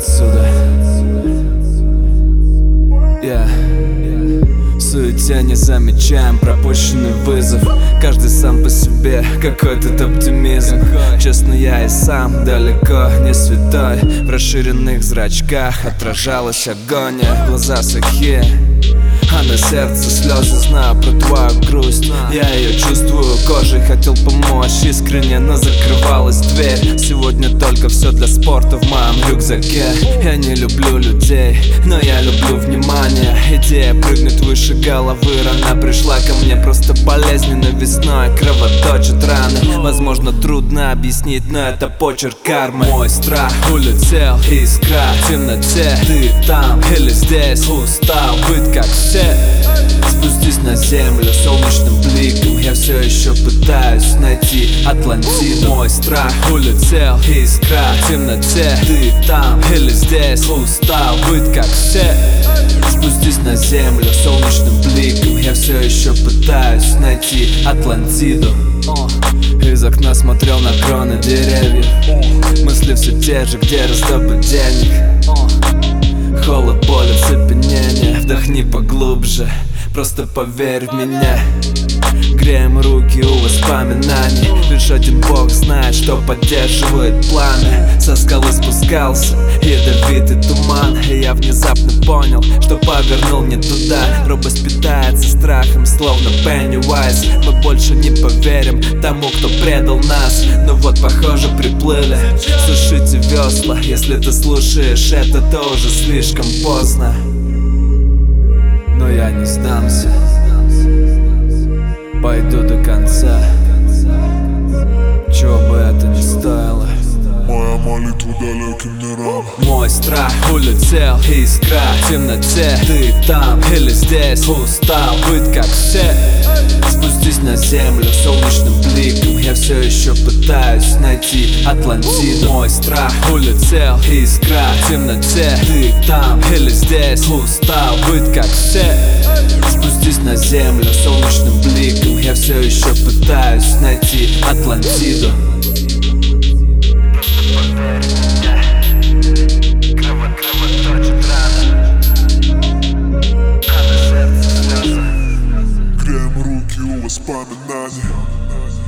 отсюда. В суете не замечаем пропущенный вызов. Каждый сам по себе, какой тут оптимизм. Честно, я и сам далеко не святой. В расширенных зрачках отражалась агония. Глаза сухие, а на сердце слезы. Знаю про твою грусть, я ее чувствую кожей. Хотел помочь искренне, но закрывалась дверь. Сегодня только все для спорта в моем рюкзаке. Я не люблю людей, но я люблю внимание. Идея прыгнуть выше головы рано пришла ко мне. Просто болезненно весной кровоточат раны. Возможно, трудно объяснить, но это почерк кармы. Мой страх улетел, искра в темноте. Ты там или здесь? Устал быть как все. Спустись на землю солнечным бликом. Я все еще пытаюсь найти Атлантиду. Мой страх улетел, искра в темноте. Ты там или здесь? Устал быть как все. Спустись на землю солнечным бликом. Я все еще пытаюсь найти Атлантиду. Из окна смотрел на кроны деревьев. Мысли все те же, где раздобыть денег. Холод, боль, оцепенение. Вдохни поглубже, просто поверь в меня. Греем руки у воспоминаний. Лишь один Бог знает, что поддерживает пламя. Со скалы спускался ядовитый туман, и я внезапно понял, что повернул не туда. Робость питается страхом, словно Пеннивайз. Мы больше не поверим тому, кто предал нас. Но вот, похоже, приплыли. Сушите весла, если ты слушаешь это, то уже слишком поздно. Но я не сдамся, пойду до конца, чего бы это ни стоило. Моя молитва далеким не рано. Мой страх улетел, искра в темноте. Ты там или здесь? Устал быть как все. Спустись на землю солнечным бликом. Я все еще пытаюсь найти Атлантиду. Мой страх улетел, искра в темноте. Ты там или здесь? Устал быть как все. Спустись на землю солнечным бликом. Я все еще пытаюсь найти Атлантиду. Греем руки у воспоминаний.